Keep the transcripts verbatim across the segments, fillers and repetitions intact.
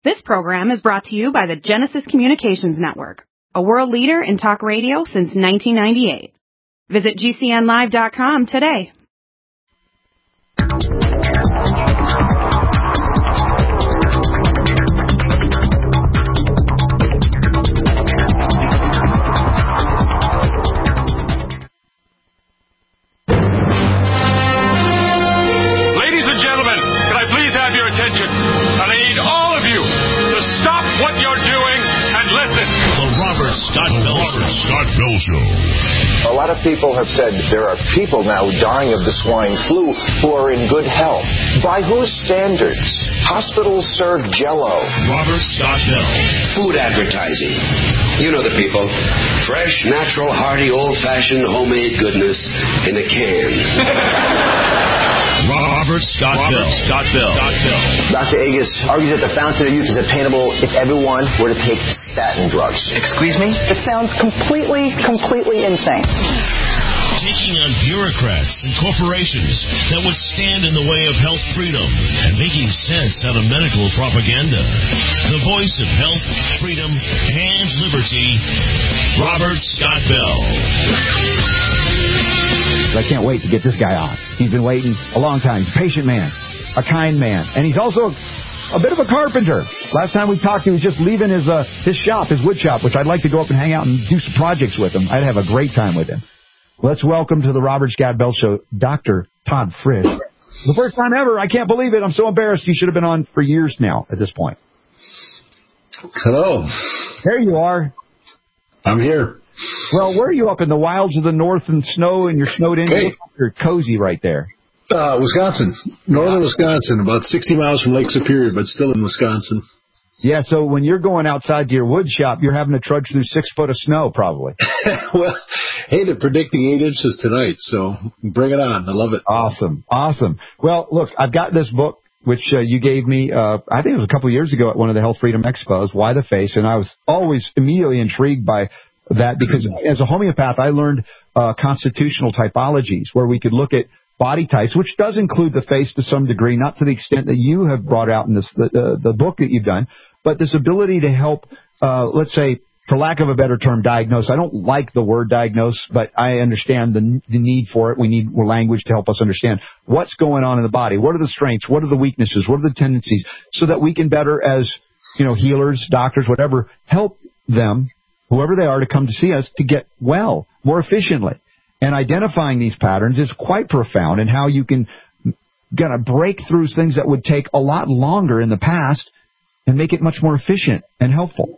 This program is brought to you by the Genesis Communications Network, a world leader in talk radio since nineteen ninety-eight. Visit G C N live dot com today. Ladies and gentlemen, can I please have your attention? And I need all of you to stop what you're doing and listen. The Robert Scott Bell Show. Scott Bell Show. A lot of people have said there are people now dying of the swine flu who are in good health. By whose standards? Hospitals serve Jell-O. Robert Scott Bell. Food advertising. You know the people. Fresh, natural, hearty, old-fashioned, homemade goodness in a can. Robert Scott Robert Bell. Scott Bell. Scott Bell. Doctor Agus argues that the fountain of youth is attainable if everyone were to take statin drugs. Excuse me? It sounds completely, completely insane. Taking on bureaucrats and corporations that would stand in the way of health freedom and making sense out of medical propaganda. The voice of health, freedom, and liberty, Robert Scott Bell. I can't wait to get this guy on. He's been waiting a long time. He's a patient man, a kind man, and he's also a bit of a carpenter. Last time we talked, he was just leaving his uh, his shop, his wood shop, which I'd like to go up and hang out and do some projects with him. I'd have a great time with him. Let's welcome to the Robert Scott Bell Show, Doctor Todd Frisch. The first time ever. I can't believe it. I'm so embarrassed. You should have been on for years now at this point. Hello. There you are. I'm here. Well, where are you, up in the wilds of the north and snow, and you're snowed in? Hey. You're cozy right there. Uh, Wisconsin. Northern Wisconsin, about sixty miles from Lake Superior, but still in Wisconsin. Yeah, so when you're going outside to your wood shop, you're having to trudge through six foot of snow, probably. Well, hey, they're predicting eight inches tonight, so bring it on. I love it. Awesome, awesome. Well, look, I've got this book, which uh, you gave me, uh, I think it was a couple of years ago at one of the Health Freedom Expos, Why the Face, and I was always immediately intrigued by that because as a homeopath, I learned uh, constitutional typologies where we could look at body types, which does include the face to some degree, not to the extent that you have brought out in this the, uh, the book that you've done, but this ability to help, uh, let's say, for lack of a better term, diagnose. I don't like the word diagnose, but I understand the, the need for it. We need more language to help us understand what's going on in the body. What are the strengths? What are the weaknesses? What are the tendencies? So that we can better, as you know, healers, doctors, whatever, help them, whoever they are, to come to see us to get well more efficiently. And identifying these patterns is quite profound in how you can kind of break through things that would take a lot longer in the past and make it much more efficient and helpful.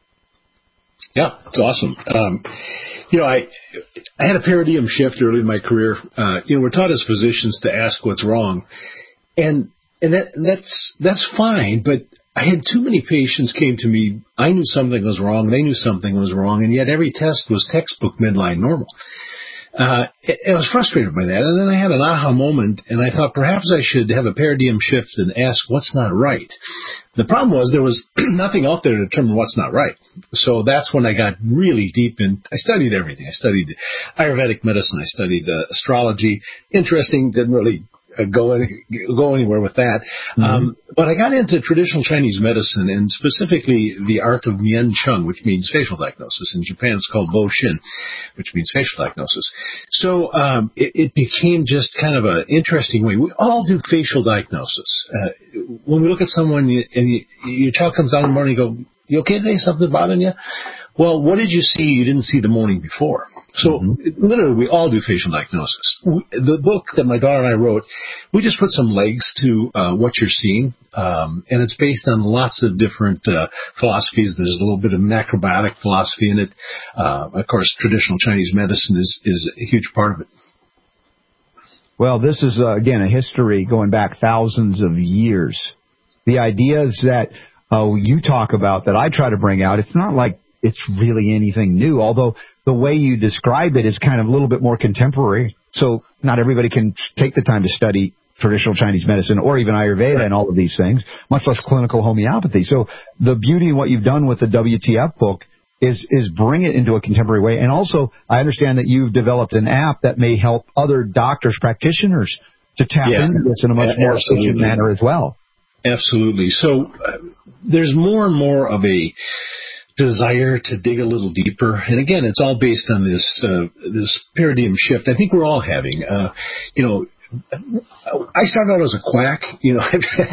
Yeah, it's awesome. Um, you know, I I had a paradigm shift early in my career. Uh, you know, we're taught as physicians to ask what's wrong, and and that that's that's fine. But I had too many patients came to me. I knew something was wrong. They knew something was wrong, and yet every test was textbook midline normal. Uh, I was frustrated by that, and then I had an aha moment, and I thought perhaps I should have a paradigm shift and ask what's not right. The problem was there was nothing out there to determine what's not right. So that's when I got really deep in. I studied everything. I studied Ayurvedic medicine. I studied uh, astrology. Interesting, didn't really uh, go any, go anywhere with that. Mm-hmm. Um, but I got into traditional Chinese medicine, and specifically the art of Mian Chung, which means facial diagnosis. In Japan, it's called Bo Shin, which means facial diagnosis. So um, it, it became just kind of an interesting way. We all do facial diagnosis. Uh, when we look at someone you, and you, your child comes out in the morning and you go, "You okay today? Something bothering you?" Well, what did you see you didn't see the morning before? So mm-hmm. literally, we all do facial diagnosis. We, the book that my daughter and I wrote, we just put some legs to uh, what you're seeing, um, and it's based on lots of different uh, philosophies. There's a little bit of an acrobatic philosophy in it. Uh, of course, traditional Chinese medicine is, is a huge part of it. Well, this is, uh, again, a history going back thousands of years. The ideas that uh, you talk about that I try to bring out, it's not like it's really anything new, although the way you describe it is kind of a little bit more contemporary. So not everybody can take the time to study traditional Chinese medicine or even Ayurveda and all of these things, much less clinical homeopathy. So the beauty of what you've done with the W T F book is is bring it into a contemporary way. And also, I understand that you've developed an app that may help other doctors, practitioners to tap yeah. into this in a much yeah, more efficient manner as well. Absolutely. So uh, there's more and more of a desire to dig a little deeper. And again, it's all based on this uh, this paradigm shift I think we're all having. Uh, you know, I started out as a quack. You know,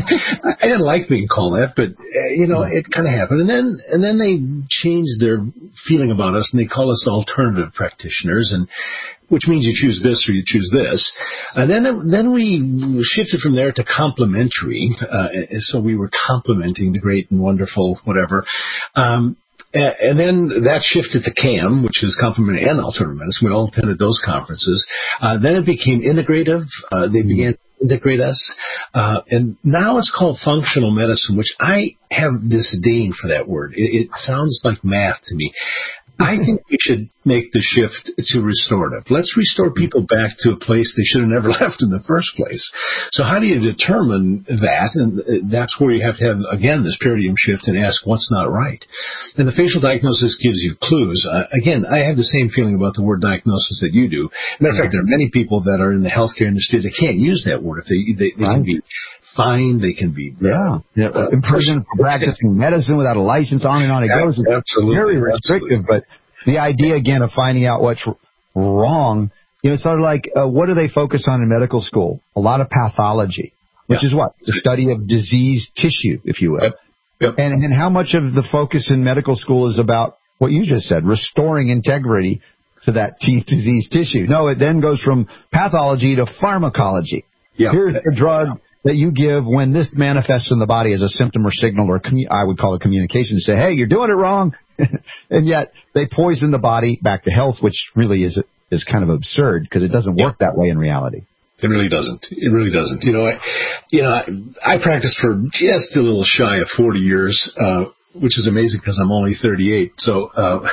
I didn't like being called that, but uh, you know, it kind of happened. And then and then they changed their feeling about us, and they call us alternative practitioners, and which means you choose this or you choose this. And then then we shifted from there to complementary. Uh, so we were complementing the great and wonderful whatever. Um, And then that shifted to C A M, which is complementary and alternative medicine. We all attended those conferences. Uh, then it became integrative. Uh, they began to integrate us. Uh, and now it's called functional medicine, which I have disdain for that word. It, it sounds like math to me. I think we should make the shift to restorative. Let's restore people back to a place they should have never left in the first place. So how do you determine that? And that's where you have to have, again, this paradigm shift and ask what's not right. And the facial diagnosis gives you clues. Uh, again, I have the same feeling about the word diagnosis that you do. Matter of fact, there are many people that are in the healthcare industry that can't use that word. If they, they, they can be fined, they can be yeah, yeah. Uh, imprisoned for practicing medicine without a license. On and on it goes. It's absolutely very restrictive, absolutely. but the idea, again, of finding out what's wrong, you know, it's sort of like, uh, what do they focus on in medical school? A lot of pathology, which yeah. is what? The study of diseased tissue, if you will. Yep. Yep. And, and how much of the focus in medical school is about what you just said, restoring integrity to that t- diseased tissue? No, it then goes from pathology to pharmacology. Yeah. Here's a drug that you give when this manifests in the body as a symptom or signal, or commu- I would call it communication, to say, hey, you're doing it wrong. And yet they poison the body back to health, which really is is kind of absurd because it doesn't work that way in reality. It really doesn't. It really doesn't. You know, I, you know, I, I practiced for just a little shy of forty years, uh, which is amazing because I'm only thirty-eight. So, uh,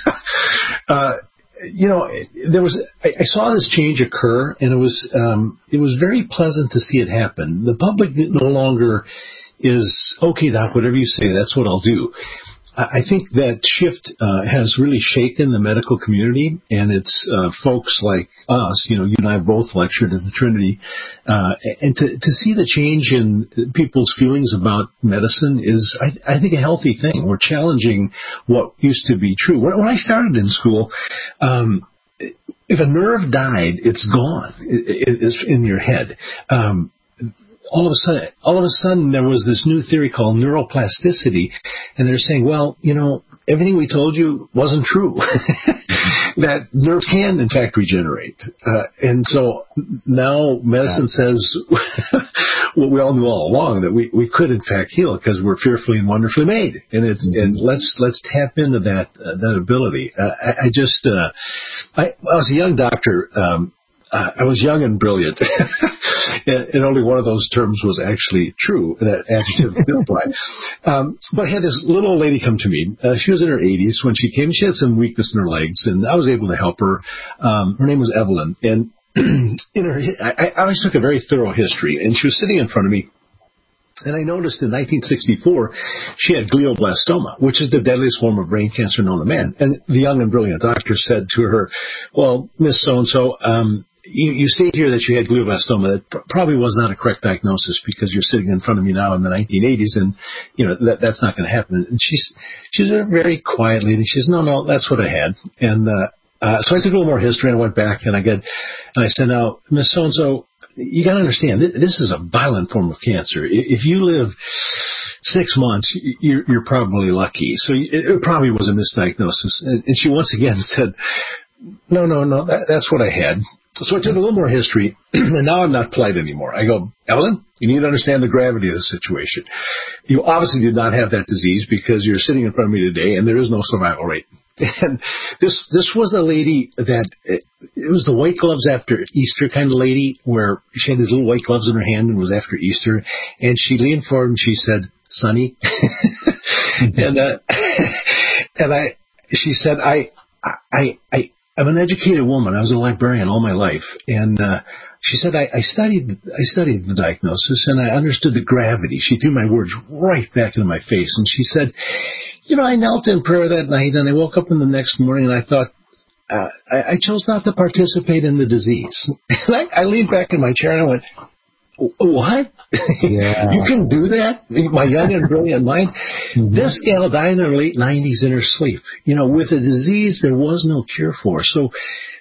uh, you know, there was I, I saw this change occur, and it was um, it was very pleasant to see it happen. The public no longer is okay, doc. Whatever you say, that's what I'll do. I think that shift uh, has really shaken the medical community, and it's uh, folks like us, you know, you and I both lectured at the Trinity, uh, and to, to see the change in people's feelings about medicine is, I, I think, a healthy thing. We're challenging what used to be true. When, when I started in school, um, if a nerve died, it's gone. It, it's in your head. Um, All of a sudden, all of a sudden, there was this new theory called neuroplasticity, and they're saying, well, you know, everything we told you wasn't true. That nerves can, in fact, regenerate. Uh, and so now medicine yeah. says what we all knew all along, that we, we could, in fact, heal because we're fearfully and wonderfully made. And it's mm-hmm. and let's let's tap into that uh, that ability. Uh, I, I just uh, I, I was a young doctor. Um, Uh, I was young and brilliant, and, and only one of those terms was actually true, that adjective didn't apply. Um, but I had this little old lady come to me. Uh, she was in her eighties when she came. She had some weakness in her legs, and I was able to help her. Um, her name was Evelyn, and in her, I, I always took a very thorough history, and she was sitting in front of me. And I noticed in nineteen sixty-four, she had glioblastoma, which is the deadliest form of brain cancer known to man. And the young and brilliant doctor said to her, well, Miss So-and-so, um, You, you state here that you had glioblastoma. That pr- probably was not a correct diagnosis because you're sitting in front of me now in the nineteen eighties, and you know that that's not going to happen. And she's she's a very quiet lady. She says, "No, no, that's what I had." And uh, uh, so I took a little more history, and I went back and I got and I said, "Now, Miss So and So, you got to understand th- this is a violent form of cancer. If you live six months, you're, you're probably lucky. So it probably was a misdiagnosis." And she once again said, "No, no, no, that, that's what I had." So I took a little more history, and now I'm not polite anymore. I go, Evelyn, you need to understand the gravity of the situation. You obviously did not have that disease because you're sitting in front of me today, and there is no survival rate. And this this was a lady that, it, it was the white gloves after Easter kind of lady, where she had these little white gloves in her hand, and it was after Easter, and she leaned forward and she said, Sonny, and uh, and I, she said, I, I, I. I'm an educated woman. I was a librarian all my life. And uh, she said, I, I studied I studied the diagnosis, and I understood the gravity. She threw my words right back into my face. And she said, you know, I knelt in prayer that night, and I woke up in the next morning, and I thought, uh, I, I chose not to participate in the disease. And I, I leaned back in my chair, and I went, what? Yeah. You can do that? My young and brilliant mind? Mm-hmm. This gal died in her late nineties in her sleep, you know, with a disease there was no cure for. So,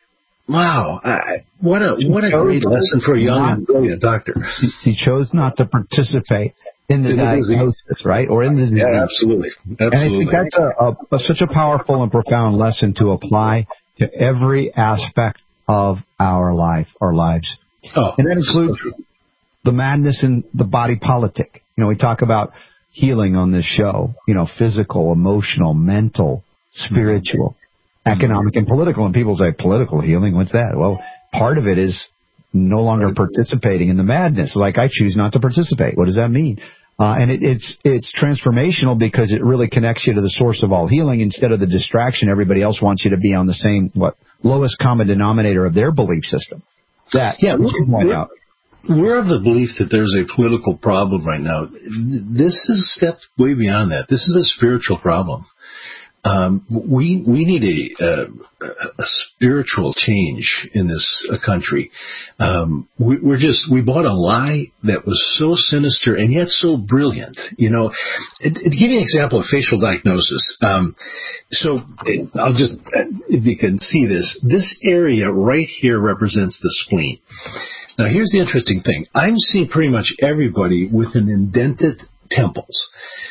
wow, I, what a what a great lesson for a young not, and brilliant doctor. He chose not to participate in the in diagnosis, the right? Or in the disease. Yeah, absolutely. absolutely. And I think that's a, a, a, such a powerful and profound lesson to apply to every aspect of our life, our lives. Oh, and that includes so the madness in the body politic. You know, we talk about healing on this show, you know, physical, emotional, mental, spiritual, mm-hmm. economic, and political. And people say, political healing, what's that? Well, part of it is no longer participating in the madness. Like, I choose not to participate. What does that mean? Uh, and it, it's it's transformational because it really connects you to the source of all healing instead of the distraction everybody else wants you to be on the same, what, lowest common denominator of their belief system. That, yeah, we're, we're of the belief that there's a political problem right now. This is steps way beyond that. This is a spiritual problem. Um, we we need a, a, a spiritual change in this uh, country. Um, we, we're just we bought a lie that was so sinister and yet so brilliant. You know, it, it, to give you an example of facial diagnosis. Um, so it, I'll just if you can see this, this area right here represents the spleen. Now, here's the interesting thing. I'm seeing pretty much everybody with an indented temples.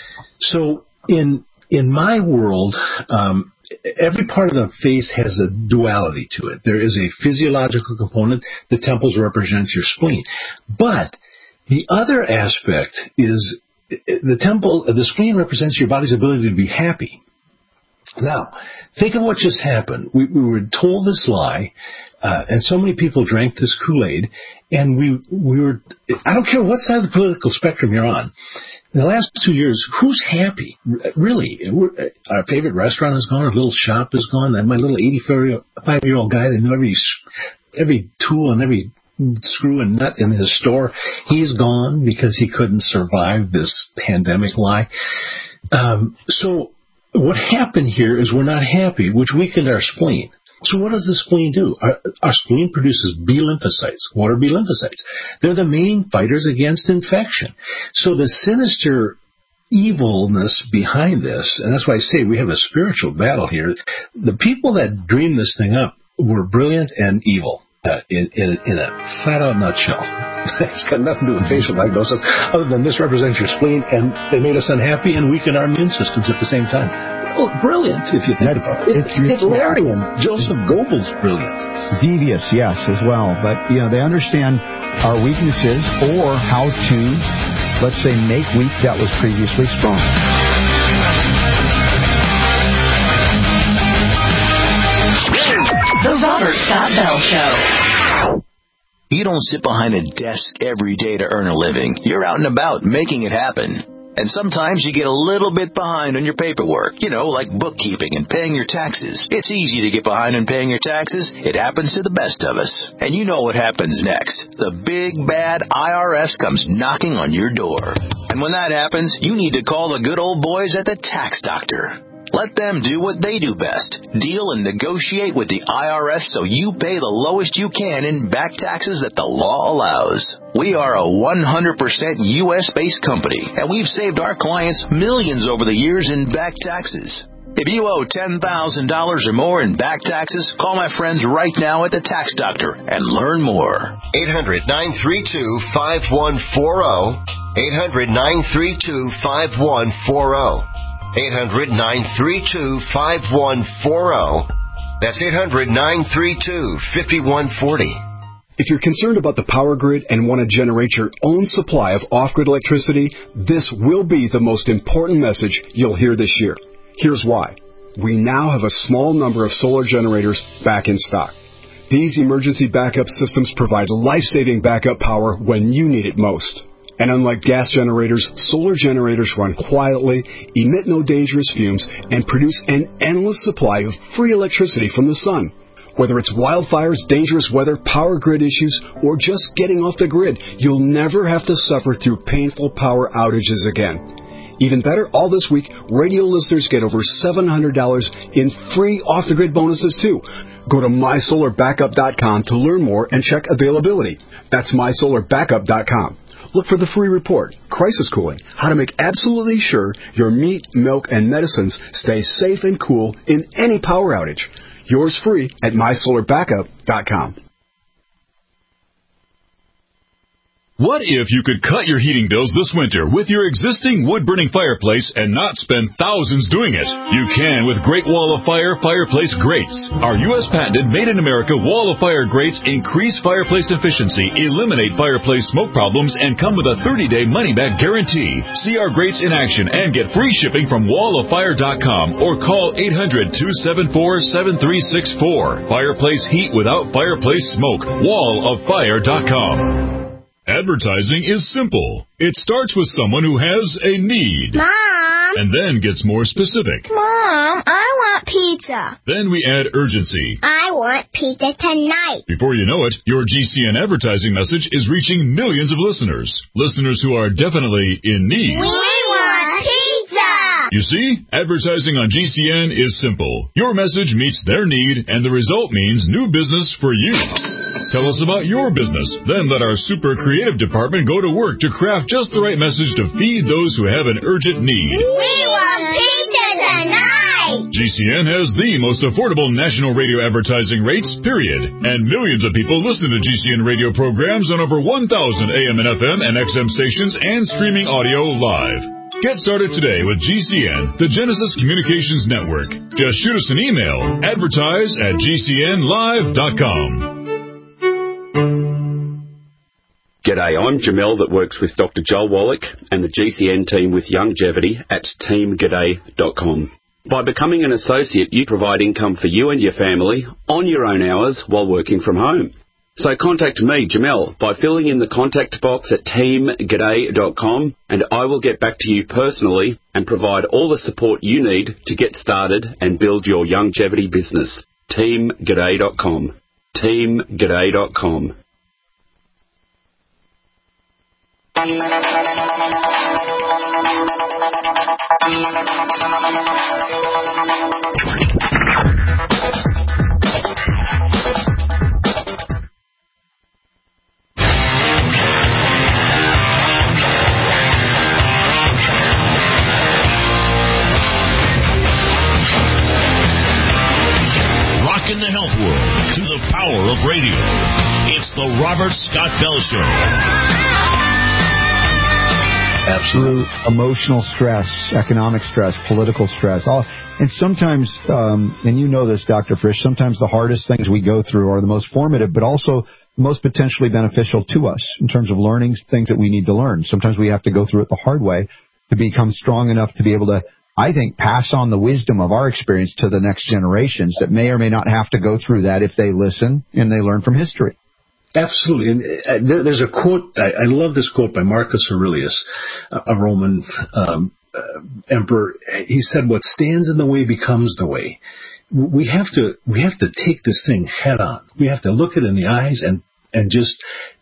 So in In my world, um, every part of the face has a duality to it. There is a physiological component. The temples represent your spleen. But the other aspect is the temple, the spleen represents your body's ability to be happy. Now, think of what just happened. We, we were told this lie, uh, and so many people drank this Kool-Aid, and we, we were, I don't care what side of the political spectrum you're on. In the last two years, who's happy? Really, we're, our favorite restaurant is gone. Our little shop is gone. And my little eighty-five-year-old guy that knew every every tool and every screw and nut in his store, he's gone because he couldn't survive this pandemic lie. Um, so what happened here is we're not happy, which weakened our spleen. So what does the spleen do? Our, our spleen produces B lymphocytes. What are B lymphocytes? They're the main fighters against infection. So the sinister evilness behind this, and that's why I say we have a spiritual battle here. The people that dreamed this thing up were brilliant and evil uh, in, in, in a flat-out nutshell. It's got nothing to do with facial diagnosis other than this represents your spleen, and they made us unhappy and weakened our immune systems at the same time. Oh, brilliant, if you think about it. It's Hitlerian. Joseph Goebbels, brilliant. Devious, yes, as well. But, you know, they understand our weaknesses or how to, let's say, make weak that was previously strong. The Robert Scott Bell Show. You don't sit behind a desk every day to earn a living. You're out and about making it happen. And sometimes you get a little bit behind on your paperwork, you know, like bookkeeping and paying your taxes. It's easy to get behind on paying your taxes. It happens to the best of us. And you know what happens next. The big, bad I R S comes knocking on your door. And when that happens, you need to call the good old boys at the Tax Doctor. Let them do what they do best. Deal and negotiate with the I R S so you pay the lowest you can in back taxes that the law allows. We are a one hundred percent U S-based company, and we've saved our clients millions over the years in back taxes. If you owe ten thousand dollars or more in back taxes, call my friends right now at the Tax Doctor and learn more. eight hundred, nine three two, five one four zero. eight hundred, nine three two, five one four zero. eight hundred, nine three two, five one four zero. That's eight hundred, nine three two, five one four zero. If you're concerned about the power grid and want to generate your own supply of off-grid electricity, this will be the most important message you'll hear this year. Here's why. We now have a small number of solar generators back in stock. These emergency backup systems provide life-saving backup power when you need it most. And unlike gas generators, solar generators run quietly, emit no dangerous fumes, and produce an endless supply of free electricity from the sun. Whether it's wildfires, dangerous weather, power grid issues, or just getting off the grid, you'll never have to suffer through painful power outages again. Even better, all this week, radio listeners get over seven hundred dollars in free off-the-grid bonuses, too. Go to my solar backup dot com to learn more and check availability. That's my solar backup dot com. Look for the free report, Crisis Cooling, how to make absolutely sure your meat, milk, and medicines stay safe and cool in any power outage. Yours free at my solar backup dot com. What if you could cut your heating bills this winter with your existing wood-burning fireplace and not spend thousands doing it? You can with Great Wall of Fire fireplace grates. Our U S patented made-in-America Wall of Fire grates increase fireplace efficiency, eliminate fireplace smoke problems, and come with a thirty-day money-back guarantee. See our grates in action and get free shipping from wall of fire dot com or call eight hundred, two seven four, seven three six four. Fireplace heat without fireplace smoke. wall of fire dot com. Advertising is simple. It starts with someone who has a need. Mom! And then gets more specific. Mom, I want pizza. Then we add urgency. I want pizza tonight. Before you know it, your G C N advertising message is reaching millions of listeners. Listeners who are definitely in need. We want pizza! You see, advertising on G C N is simple. Your message meets their need, and the result means new business for you. Tell us about your business. Then let our super creative department go to work to craft just the right message to feed those who have an urgent need. We want pizza tonight! G C N has the most affordable national radio advertising rates, period. And millions of people listen to G C N radio programs on over one thousand A M and F M and X M stations and streaming audio live. Get started today with G C N, the Genesis Communications Network. Just shoot us an email, advertise at G C N live dot com. G'day, I'm Jamel that works with Doctor Joel Wallach and the G C N team with Longevity at team g'day dot com. By becoming an associate, you provide income for you and your family on your own hours while working from home. So contact me, Jamel, by filling in the contact box at team g'day dot com, and I will get back to you personally and provide all the support you need to get started and build your longevity business. team g'day dot com. team g'day dot com. Rocking the health world to the power of radio. It's the Robert Scott Bell Show. Absolute emotional stress, economic stress, political stress. All, and sometimes, um, and you know this, Doctor Frisch, sometimes the hardest things we go through are the most formative, but also the most potentially beneficial to us in terms of learning things that we need to learn. Sometimes we have to go through it the hard way to become strong enough to be able to, I think, pass on the wisdom of our experience to the next generations that may or may not have to go through that if they listen and they learn from history. Absolutely. And uh, there's a quote, I, I love this quote by Marcus Aurelius, a Roman um, uh, emperor. He said, what stands in the way becomes the way. We have to we have to take this thing head on. We have to look it in the eyes and, and just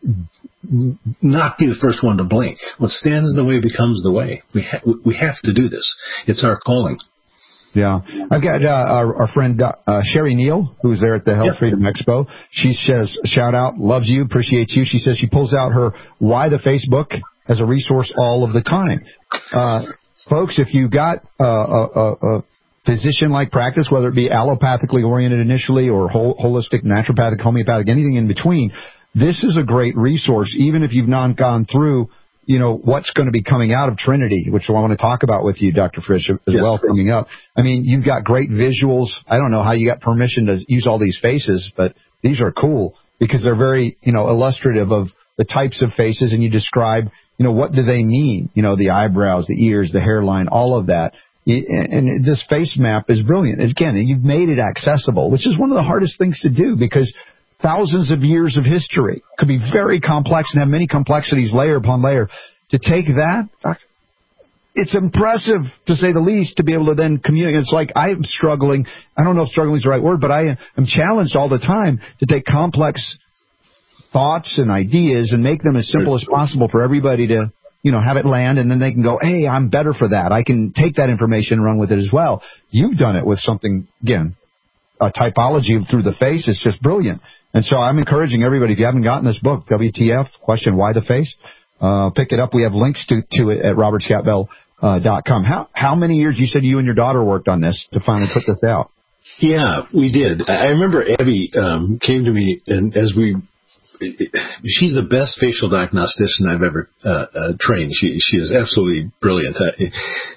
not be the first one to blink. What stands in the way becomes the way. We, ha- we have to do this. It's our calling. Yeah. I've got uh, our, our friend uh, Sherry Neal, who's there at the Health yep. Freedom Expo. She says, shout out, loves you, appreciates you. She says she pulls out her Why the Facebook as a resource all of the time. Uh, folks, if you got uh, a, a, a physician-like practice, whether it be allopathically oriented initially or whole, holistic, naturopathic, homeopathic, anything in between, this is a great resource, even if you've not gone through you know, what's going to be coming out of Trinity, which I want to talk about with you, Doctor Frisch, as yes, well, coming up. I mean, you've got great visuals. I don't know how you got permission to use all these faces, but these are cool because they're very, you know, illustrative of the types of faces, and you describe, you know, what do they mean? You know, the eyebrows, the ears, the hairline, all of that. And this face map is brilliant. Again, you've made it accessible, which is one of the hardest things to do because thousands of years of history could be very complex and have many complexities layer upon layer. To take that, it's impressive, to say the least, to be able to then communicate. It's like I'm struggling. I don't know if struggling is the right word, but I am challenged all the time to take complex thoughts and ideas and make them as simple as possible for everybody to, you know, have it land, and then they can go, hey, I'm better for that. I can take that information and run with it as well. You've done it with something, again, uh, typology through the face is just brilliant. And so I'm encouraging everybody, if you haven't gotten this book, W T F, question why the face, uh, pick it up. We have links to, to it at robert scott bell dot com. How, how many years, you said you and your daughter worked on this to finally put this out? Yeah, we did. I remember Abby um, came to me, and as we, she's the best facial diagnostician I've ever uh, uh, trained. She she is absolutely brilliant. Uh,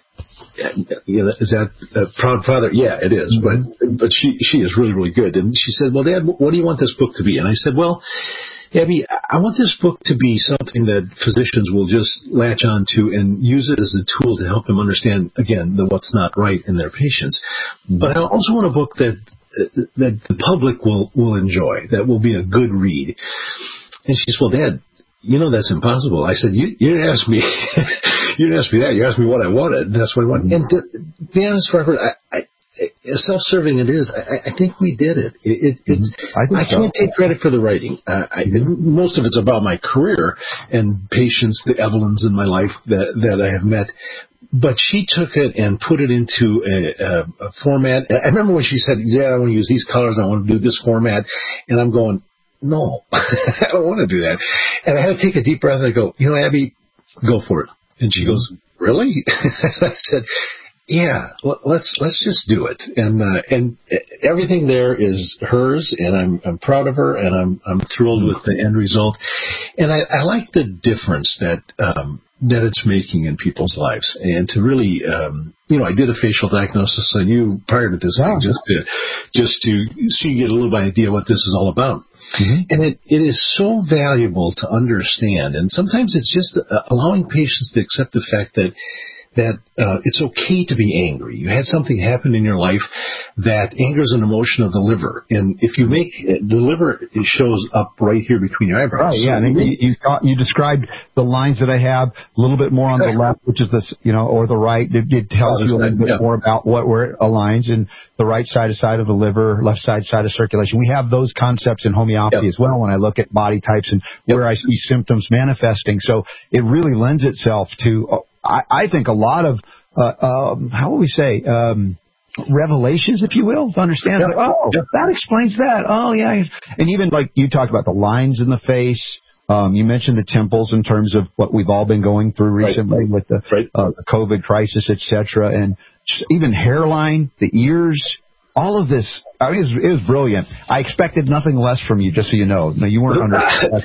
you know, is that a proud father? Yeah, it is. Mm-hmm. But but she she is really really good. And she said, "Well, Dad, what do you want this book to be?" And I said, "Well, Abby, I want this book to be something that physicians will just latch on to and use it as a tool to help them understand, again, the what's not right in their patients. But I also want a book that that the public will, will enjoy, that will be a good read." And she said, "Well, Dad, you know that's impossible." I said, you, you didn't ask me you didn't ask me that. You asked me what I wanted. That's what I wanted. And to be honest, Robert, I, I as self-serving it is, I, I think we did it. it, it it's, I, I can't so. take credit for the writing. Uh, I, most of it's about my career and patients, the Evelyns in my life that, that I have met. But she took it and put it into a, a, a format. I remember when she said, "Yeah, I want to use these colors. I want to do this format." And I'm going, "No, I don't want to do that." And I had to take a deep breath and I go, "You know, Abby, go for it." And she goes, "Really?" I said, "Yeah, let's let's just do it." And uh, and everything there is hers, and I'm I'm proud of her, and I'm I'm thrilled with the end result. And I, I like the difference that um, that it's making in people's lives, and to really, um, you know, I did a facial diagnosis on you prior to this thing, just to just to so you get a little idea what this is all about. Mm-hmm. And it, it is so valuable to understand, and sometimes it's just uh, allowing patients to accept the fact that that uh, it's okay to be angry. You had something happen in your life that anger is an emotion of the liver. And if you make the liver, it shows up right here between your eyebrows. Right, yeah. So and you, you, you described the lines that I have a little bit more on the left, which is this, you know, or the right. It, it tells you a little bit yeah. more about what where it aligns. And the right side is side of the liver, left side, side of circulation. We have those concepts in homeopathy yep. as well when I look at body types and yep. where I see symptoms manifesting. So it really lends itself to... Uh, I, I think a lot of, uh, um, how will we say, um, revelations, if you will, to understand. Yeah. Like, oh, yeah. that explains that. Oh, yeah. And even like you talked about the lines in the face. Um, you mentioned the temples in terms of what we've all been going through recently right. with the, right. uh, the COVID crisis, et cetera. And even hairline, the ears. All of this, I mean, it was, it was brilliant. I expected nothing less from you, just so you know. No, you weren't under.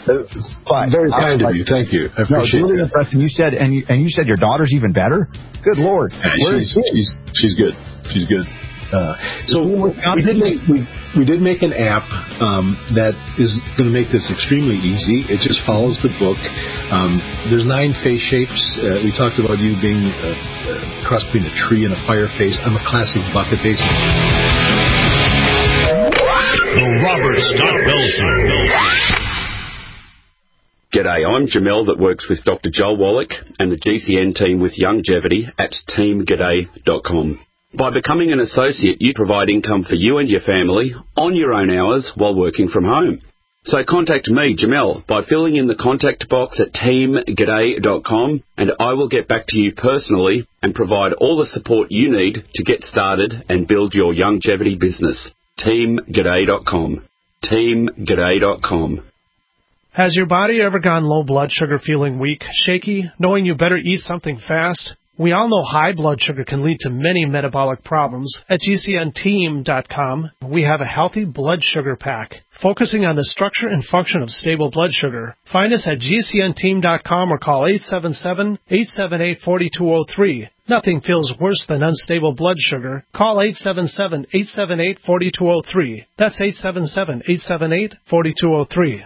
But very kind of you. Thank you. I appreciate no, really that. Impressive. You said, and you, and you said your daughter's even better. Good Lord, yeah, she's, she's she's good. She's good. Uh, so we did make we, we did make an app um, that is going to make this extremely easy. It just follows the book. Um, there's nine face shapes. Uh, we talked about you being a, a cross between a tree and a fire face. I'm a classic bucket face. The Robert Scott Bell Show. G'day, I'm Jamel that works with Doctor Joel Wallach and the G C N team with Longevity at team g'day dot com. By becoming an associate, you provide income for you and your family on your own hours while working from home. So contact me, Jamel, by filling in the contact box at team g'day dot com, and I will get back to you personally and provide all the support you need to get started and build your longevity business. team g'day dot com. team g'day dot com. Has your body ever gone low blood sugar, feeling weak, shaky, knowing you better eat something fast? We all know high blood sugar can lead to many metabolic problems. At G C N team dot com, we have a healthy blood sugar pack, focusing on the structure and function of stable blood sugar. Find us at G C N team dot com or call eight seven seven, eight seven eight, four two zero three. Nothing feels worse than unstable blood sugar. Call eight seven seven, eight seven eight, four two zero three. That's eight seven seven, eight seven eight, four two zero three.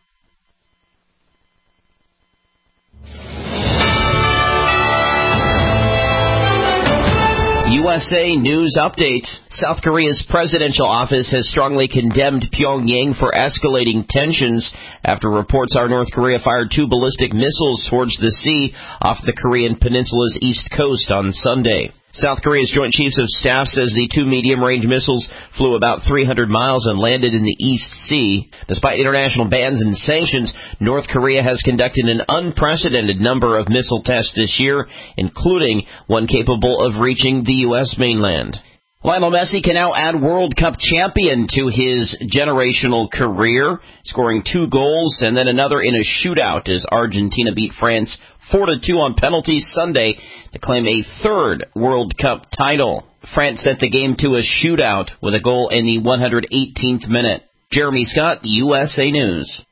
U S A News Update. South Korea's presidential office has strongly condemned Pyongyang for escalating tensions after reports are North Korea fired two ballistic missiles towards the sea off the Korean peninsula's east coast on Sunday. South Korea's Joint Chiefs of Staff says the two medium-range missiles flew about three hundred miles and landed in the East Sea. Despite international bans and sanctions, North Korea has conducted an unprecedented number of missile tests this year, including one capable of reaching the U S mainland. Lionel Messi can now add World Cup champion to his generational career, scoring two goals and then another in a shootout as Argentina beat France four to two on penalties Sunday to claim a third World Cup title. France sent the game to a shootout with a goal in the one hundred eighteenth minute. Jeremy Scott, U S A News.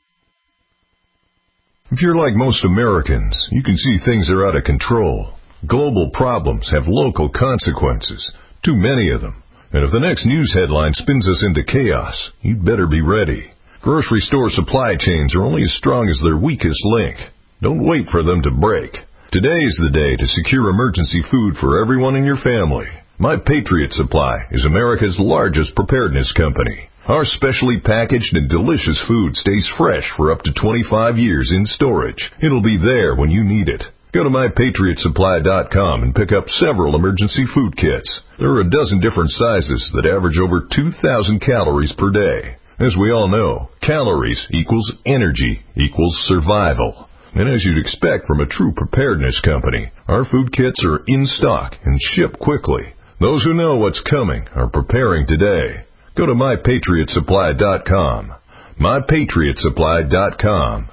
If you're like most Americans, you can see things are out of control. Global problems have local consequences. Too many of them. And if the next news headline spins us into chaos, you'd better be ready. Grocery store supply chains are only as strong as their weakest link. Don't wait for them to break. Today is the day to secure emergency food for everyone in your family. My Patriot Supply is America's largest preparedness company. Our specially packaged and delicious food stays fresh for up to twenty-five years in storage. It'll be there when you need it. Go to my patriot supply dot com and pick up several emergency food kits. There are a dozen different sizes that average over two thousand calories per day. As we all know, calories equals energy equals survival. And as you'd expect from a true preparedness company, our food kits are in stock and ship quickly. Those who know what's coming are preparing today. Go to my patriot supply dot com. my patriot supply dot com.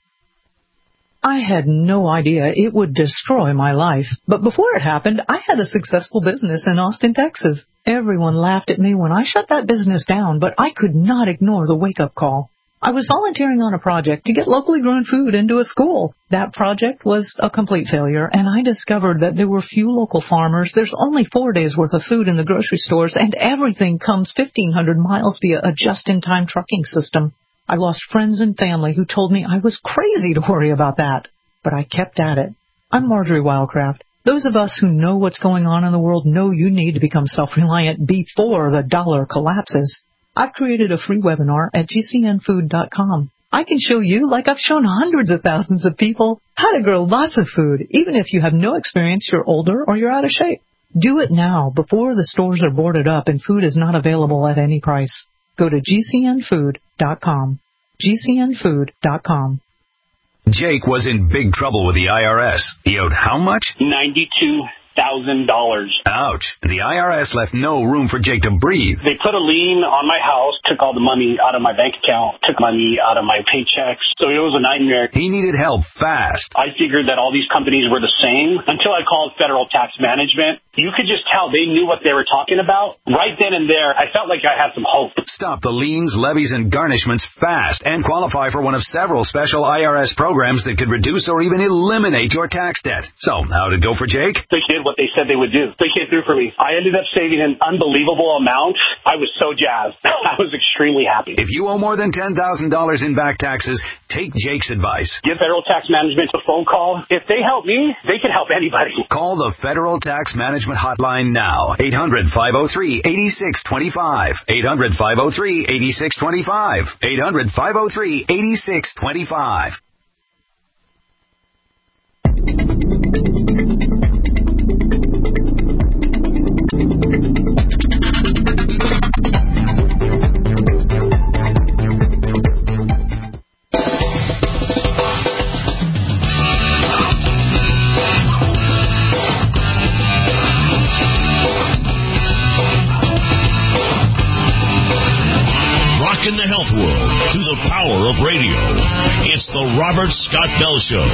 I had no idea it would destroy my life. But before it happened, I had a successful business in Austin, Texas. Everyone laughed at me when I shut that business down, but I could not ignore the wake-up call. I was volunteering on a project to get locally grown food into a school. That project was a complete failure, and I discovered that there were few local farmers. There's only four days' worth of food in the grocery stores, and everything comes fifteen hundred miles via a just-in-time trucking system. I lost friends and family who told me I was crazy to worry about that. But I kept at it. I'm Marjorie Wildcraft. Those of us who know what's going on in the world know you need to become self-reliant before the dollar collapses. I've created a free webinar at G C N food dot com. I can show you, like I've shown hundreds of thousands of people, how to grow lots of food, even if you have no experience, you're older, or you're out of shape. Do it now before the stores are boarded up and food is not available at any price. Go to G C N food dot com. G C N food dot com. Jake was in big trouble with the I R S. He owed how much? ninety-two thousand dollars. Ouch. The I R S left no room for Jake to breathe. They put a lien on my house, took all the money out of my bank account, took money out of my paychecks. So it was a nightmare. He needed help fast. I figured that all these companies were the same until I called Federal Tax Management. You could just tell they knew what they were talking about. Right then and there, I felt like I had some hope. Stop the liens, levies, and garnishments fast and qualify for one of several special I R S programs that could reduce or even eliminate your tax debt. So, how did it go for Jake? They did what they said they would do. They came through for me. I ended up saving an unbelievable amount. I was so jazzed. I was extremely happy. If you owe more than ten thousand dollars in back taxes, take Jake's advice. Give Federal Tax Management a phone call. If they help me, they can help anybody. Call the Federal Tax Management Hotline now. eight hundred, five oh three, eight six two five. eight hundred, five oh three, eight six two five. eight hundred, five oh three, eight six two five. In the health world through the power of radio. It's the Robert Scott Bell Show.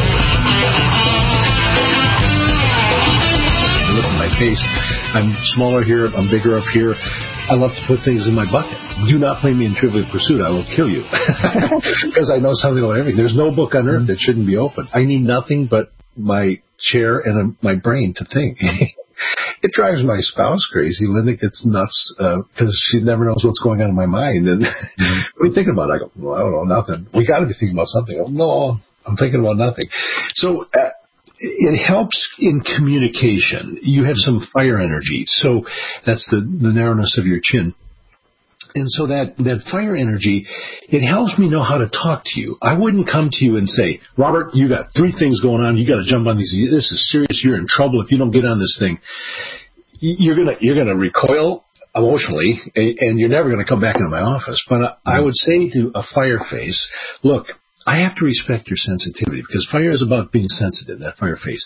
Look at my face. I'm smaller here. I'm bigger up here. I love to put things in my bucket. Do not play me in Trivial Pursuit. I will kill you. Because I know something about everything. There's no book on earth that shouldn't be open. I need nothing but my chair and a, my brain to think. It drives my spouse crazy. Linda gets nuts because uh, she never knows what's going on in my mind. And mm-hmm. What are you thinking about? I go, well, I don't know, nothing. We got to be thinking about something. I go, no, I'm thinking about nothing. So uh, it helps in communication. You have some fire energy. So that's the, the narrowness of your chin. And so that, that fire energy, it helps me know how to talk to you. I wouldn't come to you and say, Robert, you got three things going on. You got to jump on these. This is serious. You're in trouble if you don't get on this thing. You're gonna you're gonna recoil emotionally, and you're never gonna come back into my office. But I would say to a fire face, look, I have to respect your sensitivity because fire is about being sensitive, that fire face.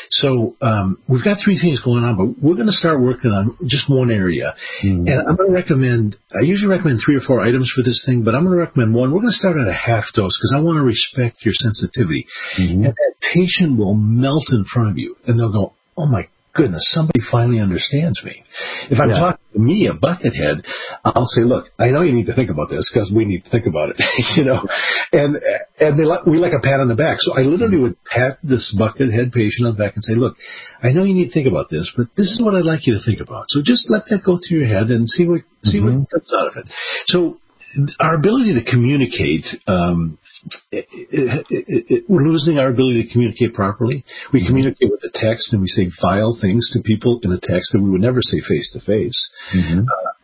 So um, we've got three things going on, but we're going to start working on just one area. Mm-hmm. And I'm going to recommend, I usually recommend three or four items for this thing, but I'm going to recommend one. We're going to start at a half dose because I want to respect your sensitivity. Mm-hmm. And that patient will melt in front of you, and they'll go, oh, my goodness, somebody finally understands me. If I'm yeah. talking to me, a buckethead, I'll say, look, I know you need to think about this because we need to think about it, you know. And and they like, we like a pat on the back. So I literally would pat this buckethead patient on the back and say, look, I know you need to think about this, but this is what I'd like you to think about. So just let that go through your head and see what see mm-hmm. what comes out of it. So our ability to communicate, um, it, it, it, it, we're losing our ability to communicate properly. We communicate with a text and we say vile things to people in a text that we would never say face to face. And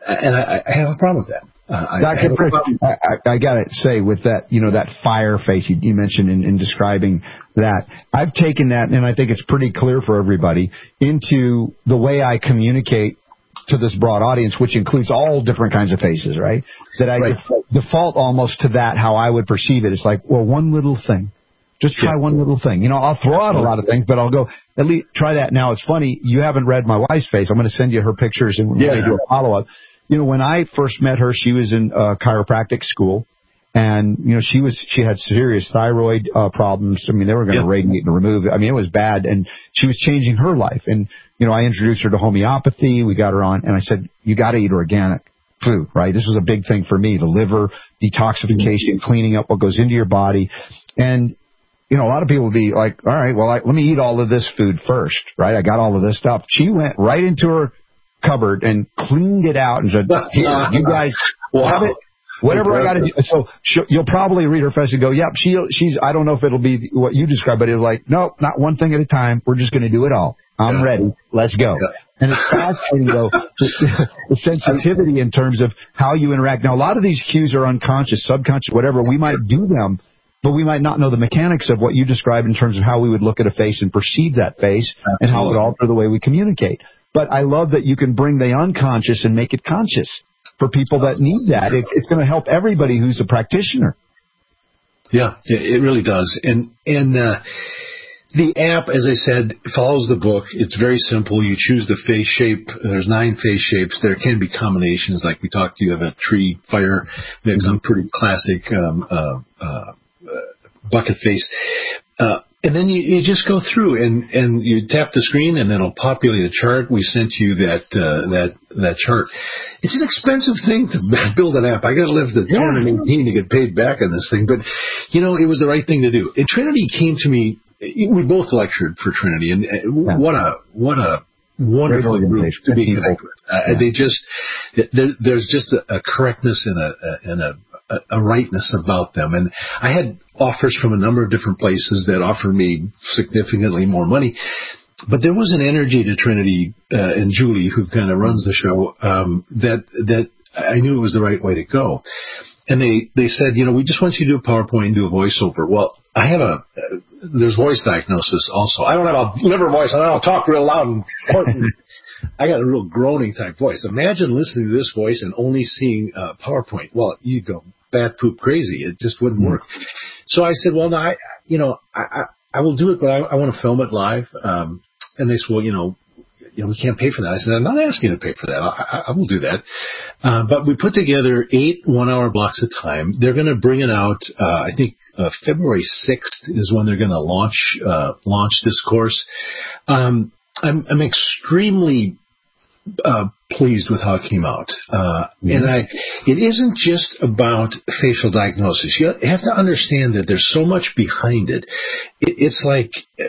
I, I have a problem with that. Uh, Doctor Prick, I, I, I got to say with that, you know, that fire face you, you mentioned in, in describing that, I've taken that, and I think it's pretty clear for everybody, into the way I communicate to this broad audience, which includes all different kinds of faces, right? That I right. def- default almost to that, how I would perceive it. It's like, well, one little thing. Just try yeah. one little thing. You know, I'll throw out a lot of things, but I'll go, at least try that. Now, it's funny, you haven't read my wife's face. I'm going to send you her pictures and yeah. do a follow-up. You know, when I first met her, she was in uh, chiropractic school. And, you know, she was, she had serious thyroid uh, problems. I mean, they were going to yeah. radiate and remove it. I mean, it was bad. And she was changing her life. And, you know, I introduced her to homeopathy. We got her on. And I said, you got to eat organic food, right? This was a big thing for me, the liver, detoxification, cleaning up what goes into your body. And, you know, a lot of people would be like, all right, well, I, let me eat all of this food first, right? I got all of this stuff. She went right into her cupboard and cleaned it out and said, here, you guys wow. have it. Whatever I got to do. So you'll probably read her face and go, yep, she, she's, I don't know if it'll be what you described, but it's like, no, not one thing at a time. We're just going to do it all. I'm yeah. ready. Let's go. Yeah. And it's fascinating, though, the, the sensitivity in terms of how you interact. Now, a lot of these cues are unconscious, subconscious, whatever. We might do them, but we might not know the mechanics of what you described in terms of how we would look at a face and perceive that face Absolutely. And how it would alter the way we communicate. But I love that you can bring the unconscious and make it conscious. For people that need that, it, it's going to help everybody who's a practitioner. Yeah, it really does. And and uh, the app, as I said, follows the book. It's very simple. You choose the face shape. There's nine face shapes. There can be combinations, like we talked. You have a tree fire mix, mm-hmm. pretty classic um, uh, uh, bucket face. Uh, And then you, you just go through and, and you tap the screen and it'll populate a chart. We sent you that uh, that that chart. It's an expensive thing to build an app. I got to live to two hundred eighteen to get paid back on this thing. But, you know, it was the right thing to do. And Trinity came to me. We both lectured for Trinity. And yeah. what a what a wonderful group to be connected with. Uh, yeah. They just there, there's just a, a correctness and a, a, and a A, a rightness about them. And I had offers from a number of different places that offered me significantly more money. But there was an energy to Trinity uh, and Julie, who kind of runs the show, um, that that I knew it was the right way to go. And they, they said, you know, we just want you to do a PowerPoint and do a voiceover. Well, I have a, uh, there's voice diagnosis also. I don't have a liver voice. I don't talk real loud and important. I got a real groaning type voice. Imagine listening to this voice and only seeing uh, PowerPoint. Well, you go bat poop crazy. It just wouldn't mm-hmm. work. So I said, well, no, I, you know, I, I, I will do it, but I, I want to film it live. Um, and they said, well, you know, you know, we can't pay for that. I said, I'm not asking you to pay for that. I, I, I will do that. Uh, but we put together eight one-hour blocks of time. They're going to bring it out. Uh, I think uh, February sixth is when they're going to launch uh, launch this course. Um, I'm, I'm extremely uh, pleased with how it came out. Uh, mm-hmm. And I, it isn't just about facial diagnosis. You have to understand that there's so much behind it. it it's like it,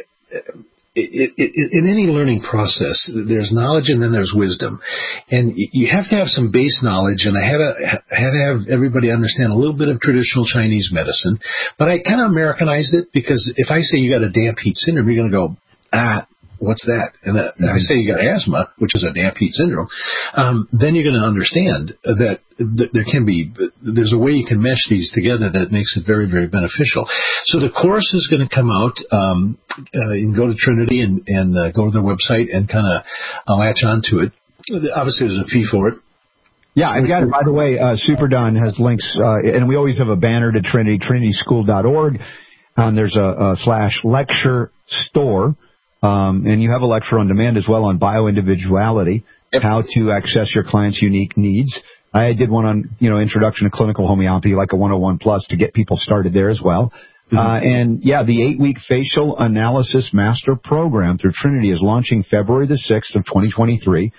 it, it, in any learning process, there's knowledge and then there's wisdom. And you have to have some base knowledge, and I had to, had to have everybody understand a little bit of traditional Chinese medicine. But I kind of Americanized it, because if I say you got a damp heat syndrome, you're going to go, ah, what's that? And, that, and I say you got asthma, which is a damp heat syndrome. Um, then you're going to understand that th- there can be, there's a way you can mesh these together that makes it very, very beneficial. So the course is going to come out. Um, uh, you can go to Trinity and, and uh, go to their website and kind of uh, latch onto it. Obviously, there's a fee for it. Yeah, I've got it. By the way, uh, Super Don has links, uh, and we always have a banner to Trinity, trinity school dot org. Um, there's a, a slash lecture store, um, and you have a lecture on demand as well on bioindividuality, yep. how to access your client's unique needs. I did one on, you know, introduction to clinical homeopathy, like a one oh one plus, to get people started there as well. Mm-hmm. Uh, and yeah, the eight-week facial analysis master program through Trinity is launching February the sixth of twenty twenty-three,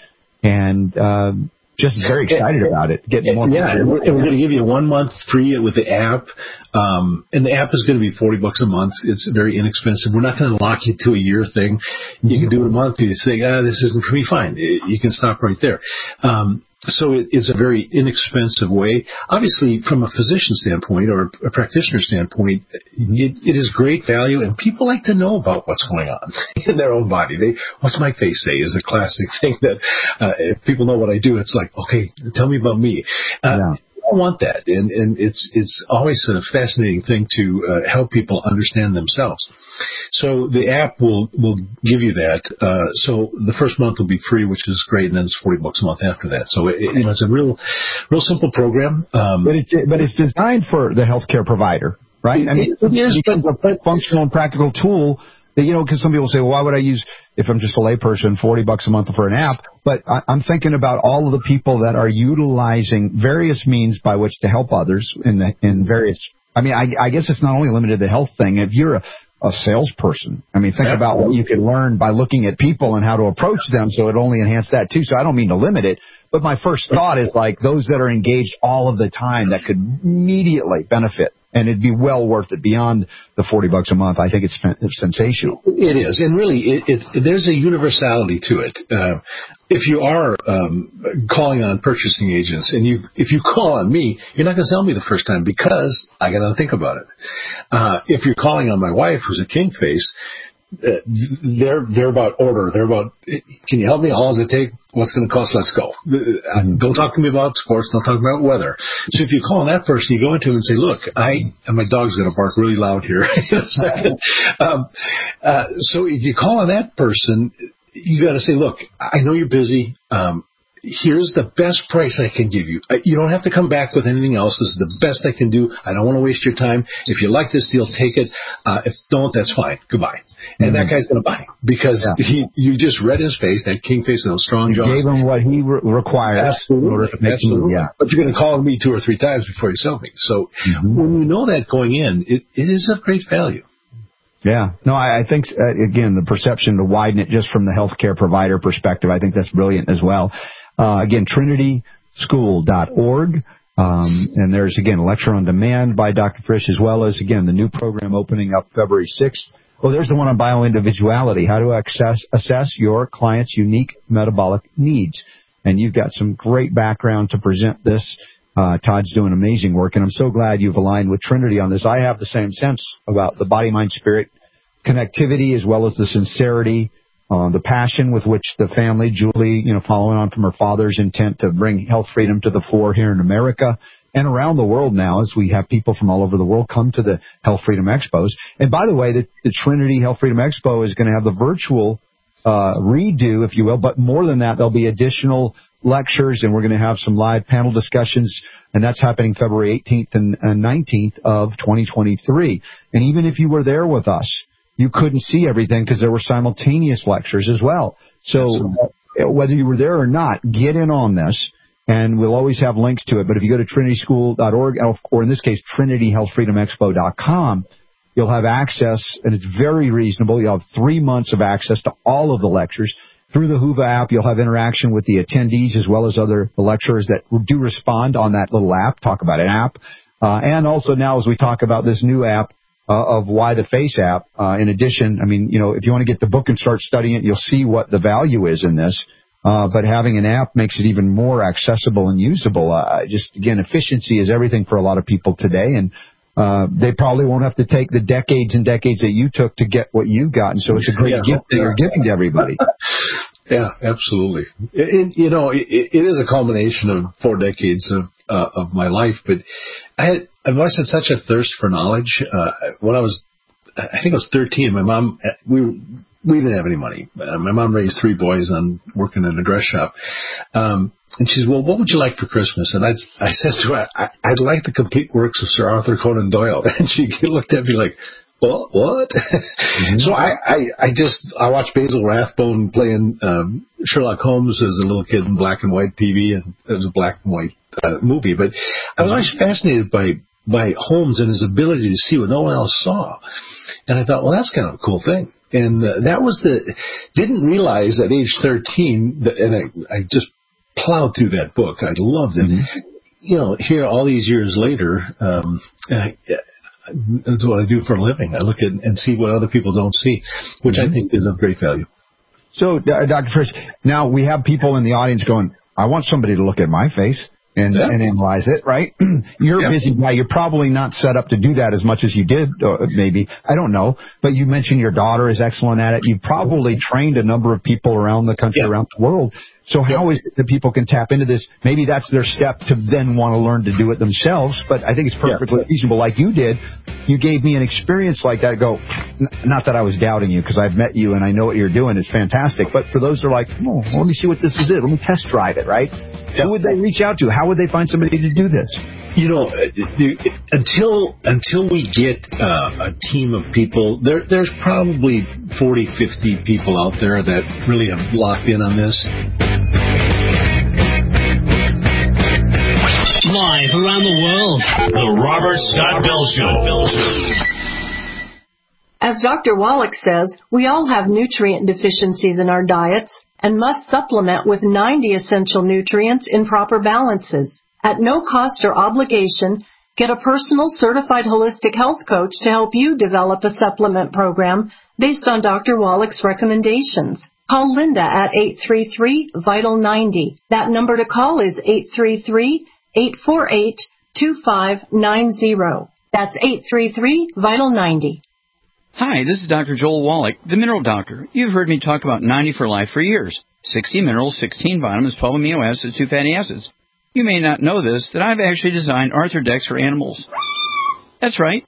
and um, just very excited about it. Getting more. Yeah, and we're, we're going to give you one month free with the app, um, and the app is going to be forty bucks a month. It's very inexpensive. We're not going to lock you to a year thing. You can do it a month. You say, ah, this isn't for me. Fine, you can stop right there. Um, So it is a very inexpensive way. Obviously, from a physician standpoint or a practitioner standpoint, it, it is great value, and people like to know about what's going on in their own body. They, what's my face say is a classic thing that uh, if people know what I do, it's like, okay, tell me about me. Uh, yeah. I want that, and, and it's it's always a fascinating thing to uh, help people understand themselves. So the app will will give you that. Uh, so the first month will be free, which is great, and then it's forty bucks a month after that. So it, you know, it's a real, real simple program. Um, but it's but it's designed for the healthcare provider, right? I mean, it, it is it's a functional and practical tool. That, you know, because some people say, well, why would I use, if I'm just a layperson, forty bucks a month for an app? But I, I'm thinking about all of the people that are utilizing various means by which to help others in the in various. I mean, I, I guess it's not only limited to the health thing. If you're a a salesperson. I mean, think about what you can learn by looking at people and how to approach them, so it only enhance that too. So I don't mean to limit it, but my first thought is like those that are engaged all of the time that could immediately benefit, and it'd be well worth it beyond the forty bucks a month. I think it's, it's sensational. It is, and really, it, it, there's a universality to it. Uh, if you are um, calling on purchasing agents, and you if you call on me, you're not going to sell me the first time because I got to think about it. Uh, if you're calling on my wife, who's a king face, uh, they're they're about order. They're about, can you help me? How long does it take? What's going to cost? Let's go. Uh, don't talk to me about sports. Don't talk about weather. So if you call that person, you go into him and say, look, I, and my dog's going to bark really loud here in a second. um, uh, so if you call on that person, you got to say, look, I know you're busy. Um, Here's the best price I can give you. You don't have to come back with anything else. This is the best I can do. I don't want to waste your time. If you like this deal, take it. Uh, if don't, that's fine. Goodbye. And mm-hmm. that guy's going to buy because yeah. he, you just read his face, that king face and those strong jaws. You gave him what he re- requires. Absolutely. In order to make Absolutely. Him, yeah. But you're going to call me two or three times before you sell me. So mm-hmm. when you know that going in, it, it is of great value. Yeah. No, I, I think, uh, again, the perception to widen it just from the healthcare provider perspective, I think that's brilliant as well. Uh, again, trinity school dot org. Um, and there's, again, a lecture on demand by Doctor Frisch, as well as, again, the new program opening up February sixth. Oh, there's the one on bioindividuality, how to access, assess your client's unique metabolic needs. And you've got some great background to present this. Uh, Todd's doing amazing work, and I'm so glad you've aligned with Trinity on this. I have the same sense about the body, mind, spirit connectivity, as well as the sincerity, Uh, the passion with which the family, Julie, you know, following on from her father's intent to bring health freedom to the fore here in America and around the world now, as we have people from all over the world come to the Health Freedom Expos. And by the way, the, the Trinity Health Freedom Expo is going to have the virtual uh, redo, if you will, but more than that, there'll be additional lectures, and we're going to have some live panel discussions, and that's happening February eighteenth and nineteenth of twenty twenty-three. And even if you were there with us, you couldn't see everything because there were simultaneous lectures as well. So uh, whether you were there or not, get in on this, and we'll always have links to it. But if you go to trinity school dot org, or in this case, trinity health freedom expo dot com, you'll have access, and it's very reasonable. You'll have three months of access to all of the lectures. Through the Whova app, you'll have interaction with the attendees as well as other lecturers that do respond on that little app. Talk about an app. Uh, and also now as we talk about this new app, Uh, of Why the Face app. Uh, in addition, I mean, you know, if you want to get the book and start studying it, you'll see what the value is in this. Uh, but having an app makes it even more accessible and usable. Uh, just, again, efficiency is everything for a lot of people today. And uh, they probably won't have to take the decades and decades that you took to get what you got. And so it's a great yeah, gift that you're giving to everybody. Yeah, absolutely. And, you know, it, it is a culmination of four decades of uh, of my life, but I had I've always had such a thirst for knowledge. Uh, when I was, I think I was thirteen, my mom, we we didn't have any money. Uh, my mom raised three boys on working in a dress shop. Um, and she said, well, what would you like for Christmas? And I, I said to her, I, I'd like the complete works of Sir Arthur Conan Doyle. And she looked at me like, well, what? Mm-hmm. So I, I, I just, I watched Basil Rathbone playing um, Sherlock Holmes as a little kid in black and white T V, and it was a black and white uh, movie. But I was always fascinated by, by Holmes and his ability to see what no one else saw. And I thought, well, that's kind of a cool thing. And uh, that was the, didn't realize at age thirteen, that, and I, I just plowed through that book. I loved it. Mm-hmm. You know, here all these years later, um, and I, that's what I do for a living. I look at and see what other people don't see, which mm-hmm. I think is of great value. So, uh, Doctor Frisch, now we have people in the audience going, I want somebody to look at my face and, yeah. and analyze it, right? You're yeah. a busy guy. You're probably not set up to do that as much as you did, uh, maybe. I don't know. But you mentioned your daughter is excellent at it. You've probably trained a number of people around the country, yeah. around the world. So how is it that people can tap into this? Maybe that's their step to then want to learn to do it themselves, but I think it's perfectly yeah. reasonable. Like you did, you gave me an experience like that. Go, not that I was doubting you, because I've met you and I know what you're doing. It's fantastic. But for those that are like, oh, well, let me see what this is. Let me test drive it, right? Yeah. Who would they reach out to? How would they find somebody to do this? You know, until until we get uh, a team of people, there, there's probably forty, fifty people out there that really have locked in on this. Live around the world, the Robert Scott Bell Show. As Doctor Wallach says, we all have nutrient deficiencies in our diets and must supplement with ninety essential nutrients in proper balances. At no cost or obligation, get a personal certified holistic health coach to help you develop a supplement program based on Doctor Wallach's recommendations. Call Linda at eight three three, vital ninety. That number to call is eight three three, eight four eight, two five nine zero. That's eight three three, vital ninety. Hi, this is Doctor Joel Wallach, the Mineral Doctor. You've heard me talk about ninety for Life for years. sixty minerals, sixteen vitamins, twelve amino acids, two fatty acids. You may not know this, that I've actually designed Arthrodex for animals. That's right.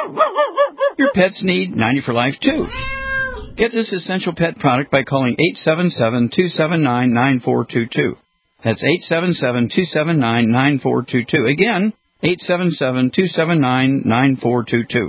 Your pets need ninety for Life, too. Get this essential pet product by calling eight seven seven, two seven nine, nine four two two. That's eight seven seven, two seven nine, nine four two two. Again, eight seven seven, two seven nine, nine four two two.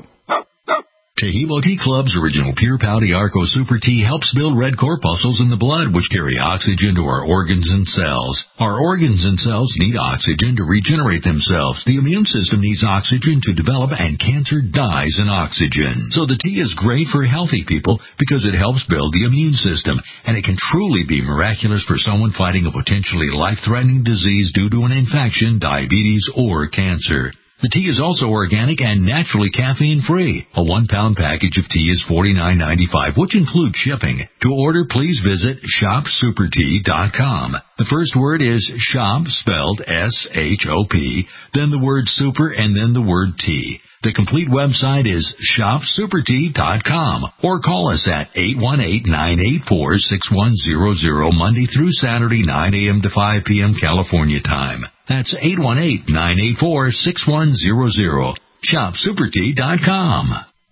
Tehimo Tea Club's original Pure Pouty Arco Super Tea helps build red corpuscles in the blood, which carry oxygen to our organs and cells. Our organs and cells need oxygen to regenerate themselves. The immune system needs oxygen to develop, and cancer dies in oxygen. So the tea is great for healthy people because it helps build the immune system, and it can truly be miraculous for someone fighting a potentially life-threatening disease due to an infection, diabetes, or cancer. The tea is also organic and naturally caffeine-free. A one-pound package of tea is forty-nine ninety-five, which includes shipping. To order, please visit shop super tea dot com. The first word is shop, spelled S H O P, then the word super, and then the word tea. The complete website is shop super tea dot com, or call us at eight one eight, nine eight four, six one zero zero, Monday through Saturday, nine a.m. to five p.m. California time. That's eight one eight, nine eight four, six one zero zero. shop super tea dot com.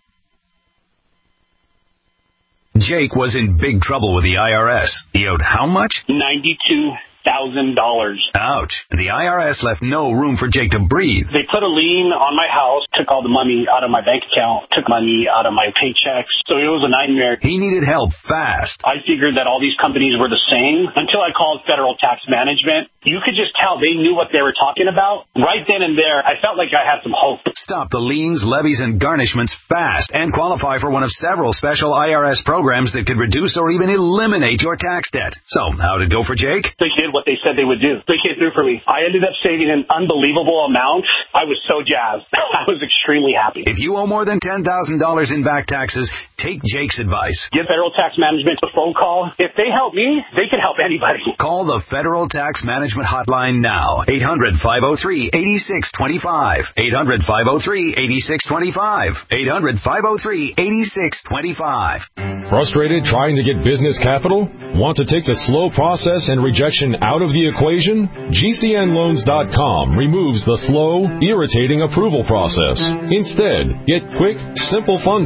Jake was in big trouble with the I R S. He owed how much? ninety-two thousand dollars. Ouch. The I R S left no room for Jake to breathe. They put a lien on my house, took all the money out of my bank account, took money out of my paychecks. So it was a nightmare. He needed help fast. I figured that all these companies were the same until I called Federal Tax Management. You could just tell they knew what they were talking about. Right then and there, I felt like I had some hope. Stop the liens, levies, and garnishments fast and qualify for one of several special I R S programs that could reduce or even eliminate your tax debt. So, how'd it go for Jake? They did what they said they would do. They came through for me. I ended up saving an unbelievable amount. I was so jazzed. I was extremely happy. If you owe more than ten thousand dollars in back taxes, take Jake's advice. Give Federal Tax Management a phone call. If they help me, they can help anybody. Call the Federal Tax Management Hotline now. eight hundred, five oh three, eight six two five. eight hundred, five oh three, eight six two five. eight hundred, five oh three, eight six two five. Frustrated trying to get business capital? Want to take the slow process and rejection out of the equation? G C N loans dot com removes the slow, irritating approval process. Instead, get quick, simple funding,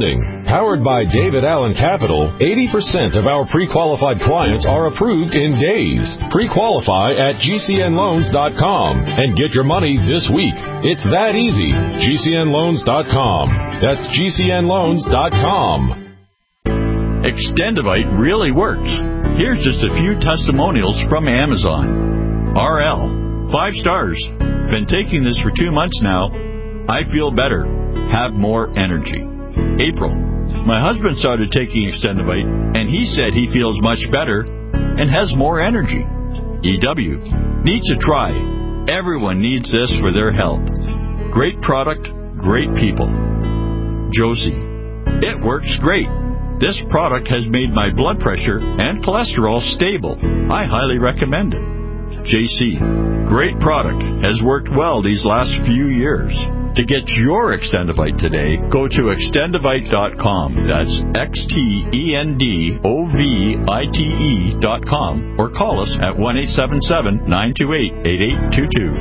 Powered by David Allen Capital, eighty percent of our pre-qualified clients are approved in days. Pre-qualify at G C N loans dot com and get your money this week. It's that easy. G C N loans dot com. That's G C N loans dot com. Extendivite really works. Here's just a few testimonials from Amazon. R L, five stars. Been taking this for two months now. I feel better. Have more energy. April, my husband started taking Extendivite, and he said he feels much better and has more energy. E W, needs to try. Everyone needs this for their health. Great product, great people. Josie, it works great. This product has made my blood pressure and cholesterol stable. I highly recommend it. J C, great product. Has worked well these last few years. To get your Extendivite today, go to extendivite dot com. That's X T E N D O V I T E dot com. Or call us at one eight seven seven, nine two eight, eight eight two two.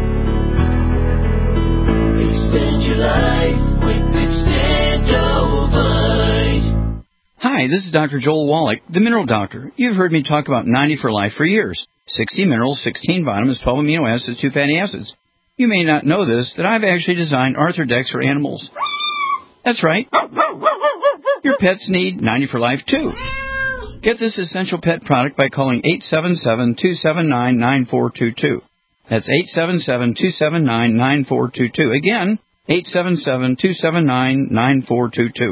Extend your life with Extendivite. Hi, this is Doctor Joel Wallach, the Mineral Doctor. You've heard me talk about ninety for life for years. sixty minerals, sixteen vitamins, twelve amino acids, two fatty acids. You may not know this, that I've actually designed Arthrodex for animals. That's right. Your pets need ninety for life, too. Get this essential pet product by calling eight seven seven, two seven nine, nine four two two. That's eight seven seven, two seven nine, nine four two two. Again, eight seven seven, two seven nine, nine four two two.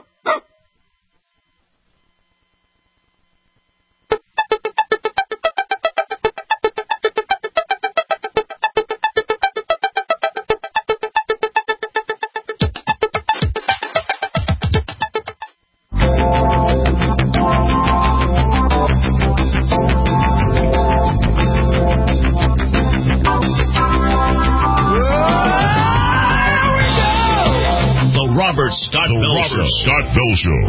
Scott Bell Robert Scott Bell Show.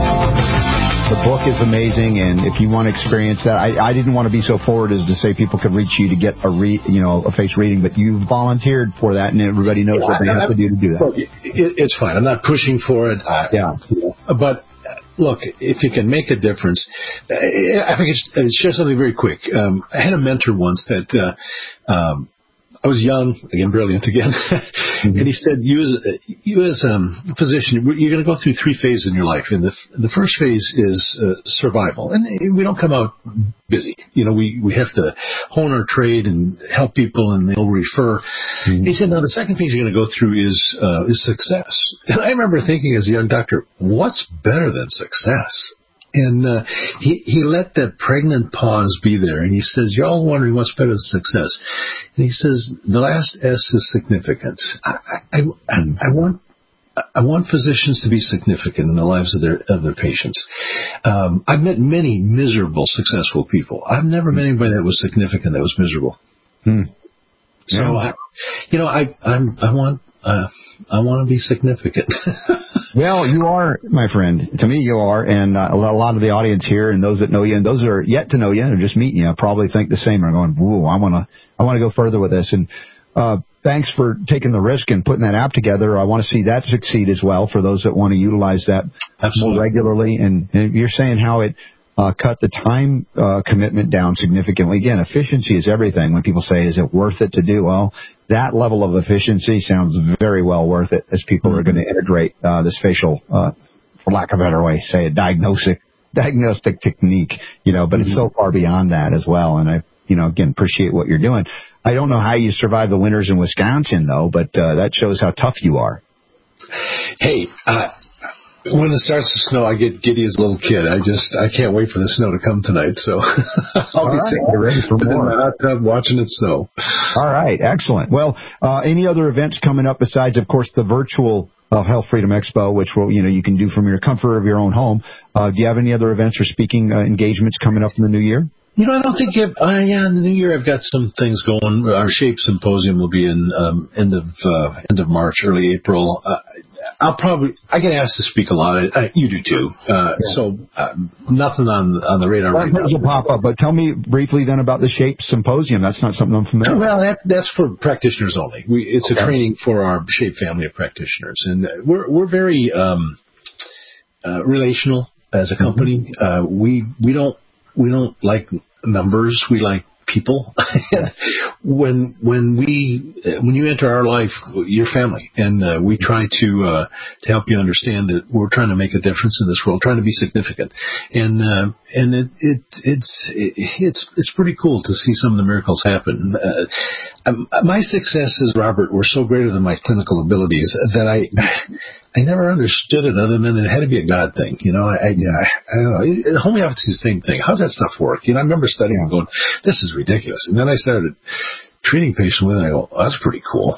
The book is amazing, and if you want to experience that, I, I didn't want to be so forward as to say people could reach you to get a re, you know, a face reading, but you volunteered for that, and everybody knows yeah, what they I, have I, to do to do that. Look, it, it's fine. I'm not pushing for it. I, yeah. But look, if you can make a difference, I think it's share something very quick. Um, I had a mentor once that. Uh, um, I was young, again, brilliant again, mm-hmm. and he said, you as, you as um, a physician, you're going to go through three phases in your life. And the, the first phase is uh, survival. And we don't come out busy. You know, we, we have to hone our trade and help people, and they'll refer. Mm-hmm. He said, now, the second phase you're going to go through is uh, is success. And I remember thinking as a young doctor, what's better than success? And uh, he he let that pregnant pause be there, and he says, "You're all wondering what's better than success." And he says, "The last S is significance. I I, I, I want I want physicians to be significant in the lives of their of their patients. Um, I've met many miserable, successful people. I've never met anybody that was significant that was miserable. Hmm. So, yeah. I, you know, I I'm, I want uh, I want to be significant." Well, you are, my friend. To me, you are, and uh, a lot of the audience here, and those that know you, and those that are yet to know you, or just meeting you, probably think the same. Are going, "Whoa, I want to, I want to go further with this." And uh, thanks for taking the risk and putting that app together. I want to see that succeed as well for those that want to utilize that Absolutely. more regularly. And, and you're saying how it uh, cut the time uh, commitment down significantly. Again, efficiency is everything. When people say, "Is it worth it to do?" Well, that level of efficiency sounds very well worth it as people are going to integrate uh, this facial, uh, for lack of a better way, say a diagnostic diagnostic technique, you know, but mm-hmm. it's so far beyond that as well. And I, you know, again, appreciate what you're doing. I don't know how you survive the winters in Wisconsin, though, but uh, that shows how tough you are. Hey, uh, when it starts to snow, I get giddy as a little kid. I just, I can't wait for the snow to come tonight. So I'll All be right, sitting ready for more. in my hot tub watching it snow. All right, excellent. Well, uh, any other events coming up besides, of course, the virtual uh, Health Freedom Expo, which will, you know, you can do from your comfort of your own home. Uh, do you have any other events or speaking uh, engagements coming up in the new year? You know, I don't think you have, uh, yeah, in the new year I've got some things going. Our SHAPE Symposium will be in um, end of uh, end of March, early April. Uh, I'll probably, I get asked to speak a lot. I, you do too. Uh, yeah. So uh, nothing on on the radar right now. Will pop up, but tell me briefly then about the SHAPE Symposium. That's not something I'm familiar with. Well, that, that's for practitioners only. We, it's okay. a training for our SHAPE family of practitioners, and we're we're very. Um, uh, relational as a company. Uh, we we don't we don't like numbers. We like people. when when we when you enter our life, you're family, and uh, we try to uh, to help you understand that we're trying to make a difference in this world, trying to be significant, and uh, and it, it it's it, it's it's pretty cool to see some of the miracles happen. Uh, my successes, Robert, were so greater than my clinical abilities that I. I never understood it other than it had to be a God thing. You know, I, I, I don't know. Homeopathy is the same thing. How's that stuff work? You know, I remember studying and going, this is ridiculous. And then I started treating patients with it, and I go, oh, that's pretty cool.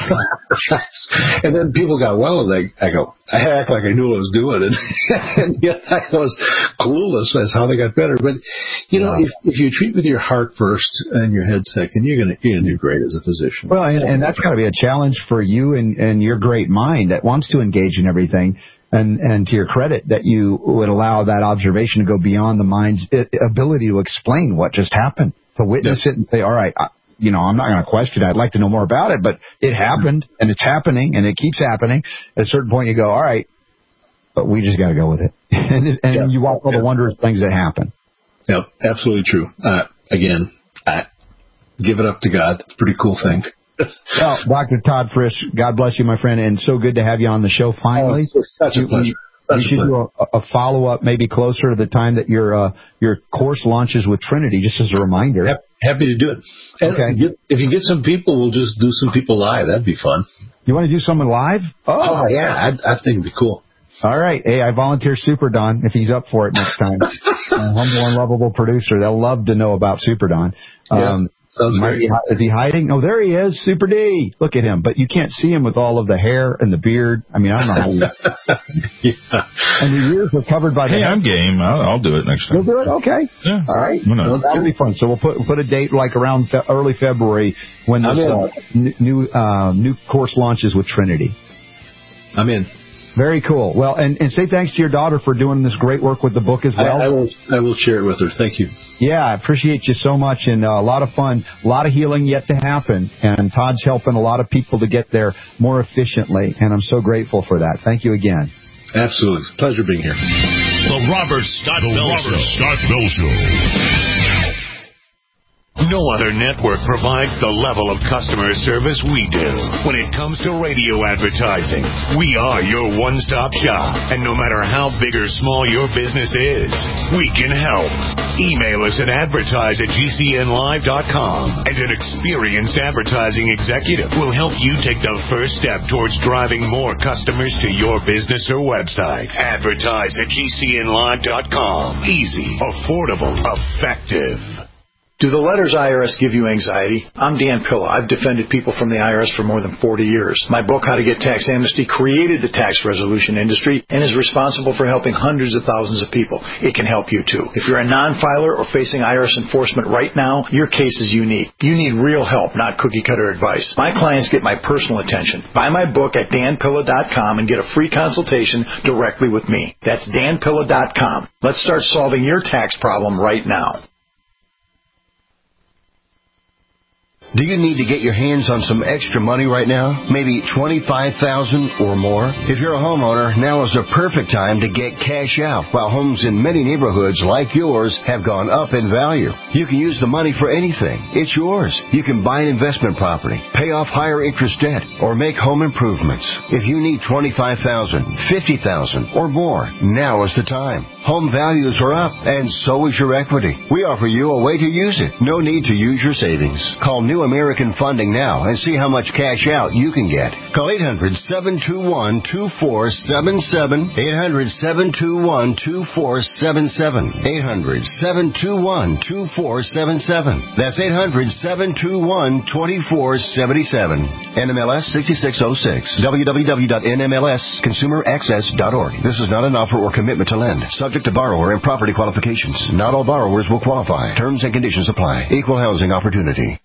And then people got well, and I, I go, I act like I knew what I was doing, and, and yet I was clueless as how they got better. But, you know, yeah. if, if you treat with your heart first and your head second, you're going you're gonna do great as a physician. Well, and, and that's got to be a challenge for you and, and your great mind that wants to engage in everything. And, and to your credit, that you would allow that observation to go beyond the mind's ability to explain what just happened, to witness yeah. it and say, all right, I, you know, I'm not going to question it. I'd like to know more about it, but it happened, and it's happening, and it keeps happening. At a certain point, you go, all right, but we just got to go with it. and and yeah. you watch all yeah. the wondrous things that happen. Yeah, absolutely true. Uh, again, I give it up to God. It's a pretty cool thing. Well, Doctor Todd Frisch, God bless you, my friend, and so good to have you on the show finally. Oh, it's such a pleasure. You, you should do a, a follow-up maybe closer to the time that your uh, your course launches with Trinity, just as a reminder. Yep. Happy to do it. And okay. Get, if you get some people, we'll just do some people live. That'd be fun. You want to do something live? Oh, oh yeah. I, I think it'd be cool. All right. Hey, I volunteer Super Don if he's up for it next time. A humble and lovable producer. They'll love to know about Super Don. Um, yeah. Sounds great. He, is he hiding? Oh, there he is, Super D. Look at him. But you can't see him with all of the hair and the beard. I mean, I don't know how you... yeah. And the ears are covered by the Hey, hair. I'm game. I'll, I'll do it next time. You'll do it? Okay. Yeah. All right. Well, that'll be fun. So we'll put put a date like around fe- early February when this uh, new uh, new course launches with Trinity. I'm in. Very cool. Well, and, and say thanks to your daughter for doing this great work with the book as well. I, I will I will share it with her. Thank you. Yeah, I appreciate you so much, and uh, a lot of fun, a lot of healing yet to happen, and Todd's helping a lot of people to get there more efficiently, and I'm so grateful for that. Thank you again. Absolutely. Pleasure being here. The Robert Scott Bell Show. Scott Bell Show. No other network provides the level of customer service we do when it comes to radio advertising. We are your one-stop shop, and no matter how big or small your business is, we can help. Email us at advertise at g c n live dot com, and an experienced advertising executive will help you take the first step towards driving more customers to your business or website. Advertise at g c n live dot com. Easy, affordable, effective. Do the letters I R S give you anxiety? I'm Dan Pilla. I've defended people from the I R S for more than forty years. My book, How to Get Tax Amnesty, created the tax resolution industry and is responsible for helping hundreds of thousands of people. It can help you, too. If you're a non-filer or facing I R S enforcement right now, your case is unique. You need real help, not cookie-cutter advice. My clients get my personal attention. Buy my book at dan pilla dot com and get a free consultation directly with me. That's dan pilla dot com. Let's start solving your tax problem right now. Do you need to get your hands on some extra money right now? Maybe twenty-five thousand dollars or more? If you're a homeowner, now is the perfect time to get cash out. While homes in many neighborhoods like yours have gone up in value, you can use the money for anything. It's yours. You can buy an investment property, pay off higher interest debt, or make home improvements. If you need twenty-five thousand dollars, fifty thousand dollars, or more, now is the time. Home values are up, and so is your equity. We offer you a way to use it. No need to use your savings. Call New American Funding now and see how much cash out you can get. Call eight hundred, seven two one, two four seven seven, eight hundred, seven two one, two four seven seven, eight hundred, seven two one, two four seven seven. That's eight hundred, seven two one, two four seven seven. N M L S sixty-six oh six. w w w dot n m l s consumer access dot org. This is not an offer or commitment to lend. Subject to borrower and property qualifications. Not all borrowers will qualify. Terms and conditions apply. Equal housing opportunity.